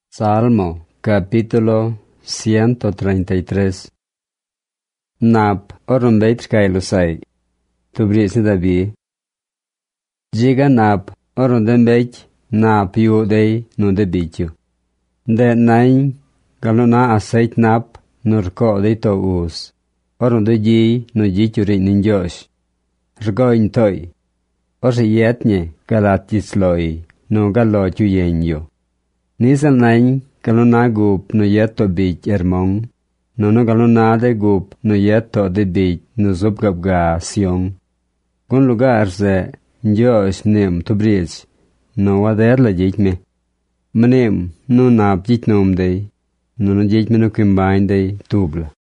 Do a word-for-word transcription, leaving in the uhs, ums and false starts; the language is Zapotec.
Salmo capítulo ciento treinta y tres. Nap orumbeit kailusai. Tubrisi dabi. Jiga nap orundembeit nap yu dei no debitiu. De nain galuna asait nap nurko dei to us. Orundu ji no jituri ninjosh. Rgo intoi. Ose yetnye galatisloi no galo chuyenyo. Nisal nain galuna gup no yeto bich ermong, no no galuna de gup no yeto de bich no zubgabga siong. Gun lugar ze njosh nim tubrich, no wader la jitme. Manim no nap jitnom dey, no no jitme no kimbain dey tubla.